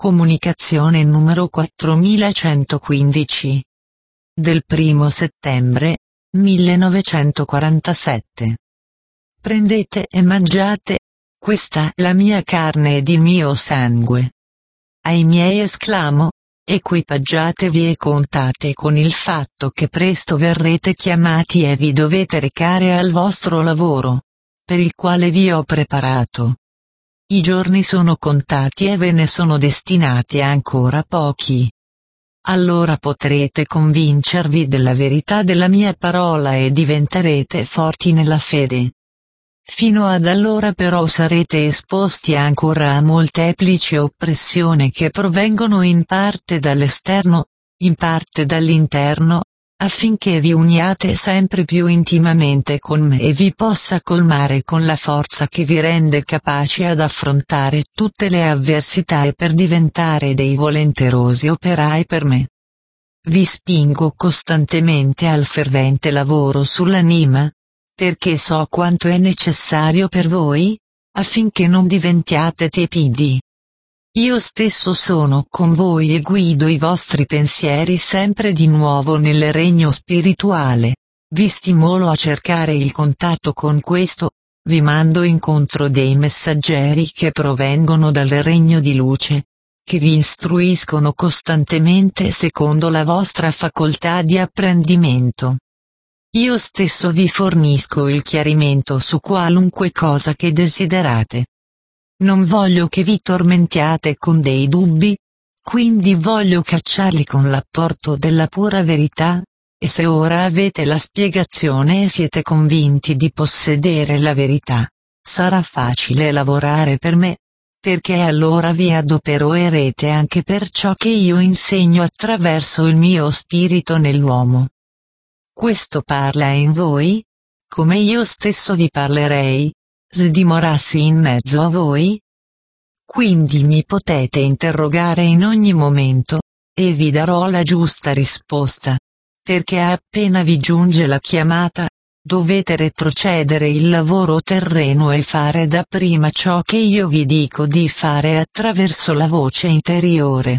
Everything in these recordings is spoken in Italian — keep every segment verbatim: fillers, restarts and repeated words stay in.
Comunicazione numero quattromilacentoquindici. Del primo settembre, millenovecentoquarantasette. Prendete e mangiate, questa è la mia carne ed il mio sangue. Ai miei esclamo, equipaggiatevi e contate con il fatto che presto verrete chiamati e vi dovete recare al vostro lavoro, per il quale vi ho preparato. I giorni sono contati e ve ne sono destinati ancora pochi. Allora potrete convincervi della verità della mia parola e diventerete forti nella fede. Fino ad allora però sarete esposti ancora a molteplici oppressioni che provengono in parte dall'esterno, in parte dall'interno, affinché vi uniate sempre più intimamente con me e vi possa colmare con la forza che vi rende capaci ad affrontare tutte le avversità e per diventare dei volenterosi operai per me. Vi spingo costantemente al fervente lavoro sull'anima, perché so quanto è necessario per voi, affinché non diventiate tepidi. Io stesso sono con voi e guido i vostri pensieri sempre di nuovo nel regno spirituale. Vi stimolo a cercare il contatto con questo, vi mando incontro dei messaggeri che provengono dal regno di luce, che vi istruiscono costantemente secondo la vostra facoltà di apprendimento. Io stesso vi fornisco il chiarimento su qualunque cosa che desiderate. Non voglio che vi tormentiate con dei dubbi, quindi voglio cacciarli con l'apporto della pura verità, e se ora avete la spiegazione e siete convinti di possedere la verità, sarà facile lavorare per me, perché allora vi adopererete anche per ciò che io insegno attraverso il mio spirito nell'uomo. Questo parla in voi, come io stesso vi parlerei, se dimorassi in mezzo a voi? Quindi mi potete interrogare in ogni momento, e vi darò la giusta risposta, perché appena vi giunge la chiamata, dovete retrocedere il lavoro terreno e fare dapprima ciò che io vi dico di fare attraverso la voce interiore.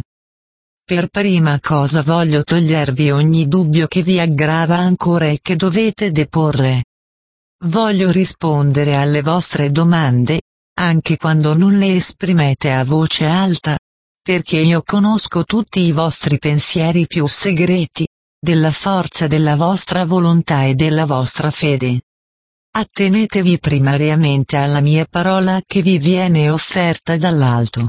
Per prima cosa voglio togliervi ogni dubbio che vi aggrava ancora e che dovete deporre. Voglio rispondere alle vostre domande, anche quando non le esprimete a voce alta, perché io conosco tutti i vostri pensieri più segreti, della forza della vostra volontà e della vostra fede. Attenetevi primariamente alla mia parola che vi viene offerta dall'alto.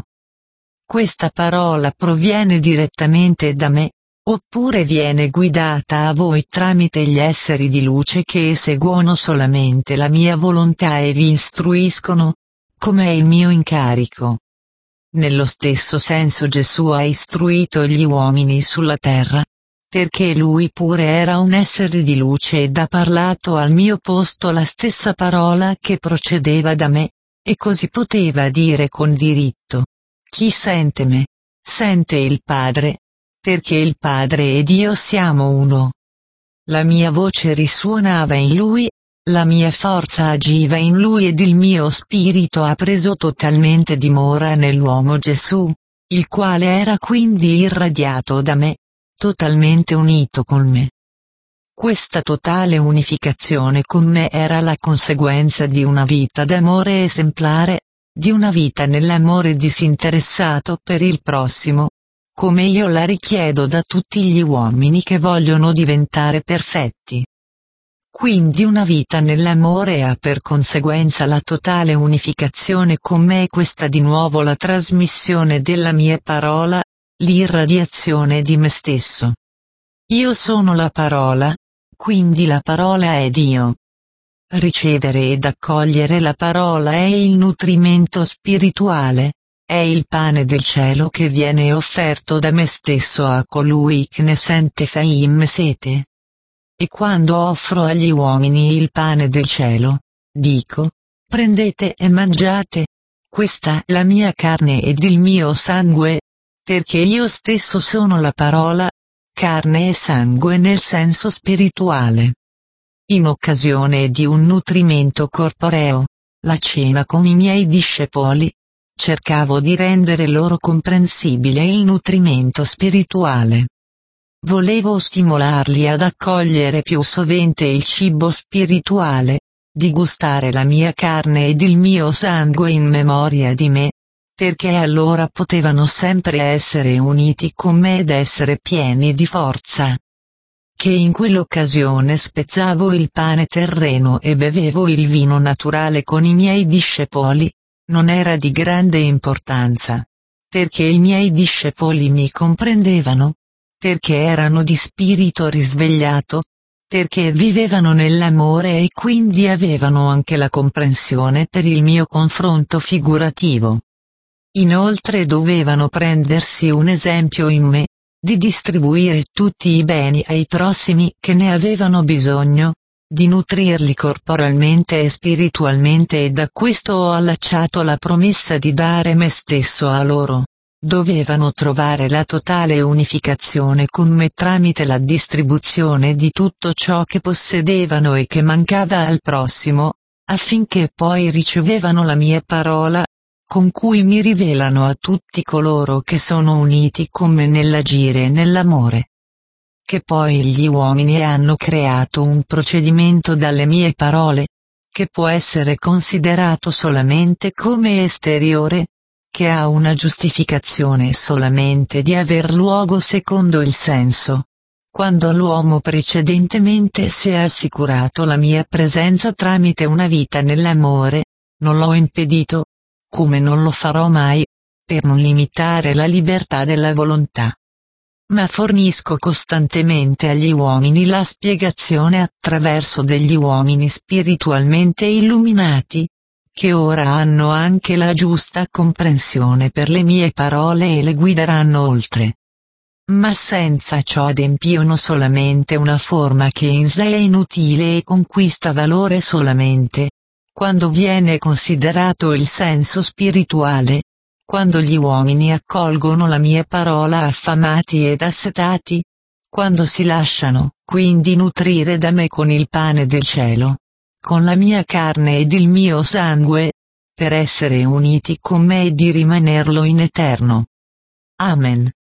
Questa parola proviene direttamente da me, oppure viene guidata a voi tramite gli esseri di luce che eseguono solamente la mia volontà e vi istruiscono, come è il mio incarico. Nello stesso senso Gesù ha istruito gli uomini sulla terra, perché lui pure era un essere di luce ed ha parlato al mio posto la stessa parola che procedeva da me, e così poteva dire con diritto: chi sente me, sente il Padre, perché il Padre ed io siamo uno. La mia voce risuonava in lui, la mia forza agiva in lui ed il mio spirito ha preso totalmente dimora nell'uomo Gesù, il quale era quindi irradiato da me, totalmente unito con me. Questa totale unificazione con me era la conseguenza di una vita d'amore esemplare, di una vita nell'amore disinteressato per il prossimo, come io la richiedo da tutti gli uomini che vogliono diventare perfetti. Quindi una vita nell'amore ha per conseguenza la totale unificazione con me e questa di nuovo la trasmissione della mia parola, l'irradiazione di me stesso. Io sono la parola, quindi la parola è Dio. Ricevere ed accogliere la parola è il nutrimento spirituale, è il pane del cielo che viene offerto da me stesso a colui che ne sente fame sete. E quando offro agli uomini il pane del cielo, dico: prendete e mangiate, questa è la mia carne ed il mio sangue, perché io stesso sono la parola, carne e sangue nel senso spirituale. In occasione di un nutrimento corporeo, la cena con i miei discepoli, cercavo di rendere loro comprensibile il nutrimento spirituale. Volevo stimolarli ad accogliere più sovente il cibo spirituale, di gustare la mia carne ed il mio sangue in memoria di me, perché allora potevano sempre essere uniti con me ed essere pieni di forza. Che in quell'occasione spezzavo il pane terreno e bevevo il vino naturale con i miei discepoli, non era di grande importanza. Perché i miei discepoli mi comprendevano, perché erano di spirito risvegliato, perché vivevano nell'amore e quindi avevano anche la comprensione per il mio confronto figurativo. Inoltre dovevano prendersi un esempio in me, di distribuire tutti i beni ai prossimi che ne avevano bisogno, di nutrirli corporalmente e spiritualmente, e da questo ho allacciato la promessa di dare me stesso a loro. Dovevano trovare la totale unificazione con me tramite la distribuzione di tutto ciò che possedevano e che mancava al prossimo, affinché poi ricevevano la mia parola, con cui mi rivelano a tutti coloro che sono uniti con me nell'agire e nell'amore. Che poi gli uomini hanno creato un procedimento dalle mie parole, che può essere considerato solamente come esteriore, che ha una giustificazione solamente di aver luogo secondo il senso. Quando l'uomo precedentemente si è assicurato la mia presenza tramite una vita nell'amore, non l'ho impedito, come non lo farò mai, per non limitare la libertà della volontà. Ma fornisco costantemente agli uomini la spiegazione attraverso degli uomini spiritualmente illuminati, che ora hanno anche la giusta comprensione per le mie parole e le guideranno oltre. Ma senza ciò adempiono solamente una forma che in sé è inutile e conquista valore solamente quando viene considerato il senso spirituale, quando gli uomini accolgono la mia parola affamati ed assetati, quando si lasciano quindi nutrire da me con il pane del cielo, con la mia carne ed il mio sangue, per essere uniti con me e di rimanerlo in eterno. Amen.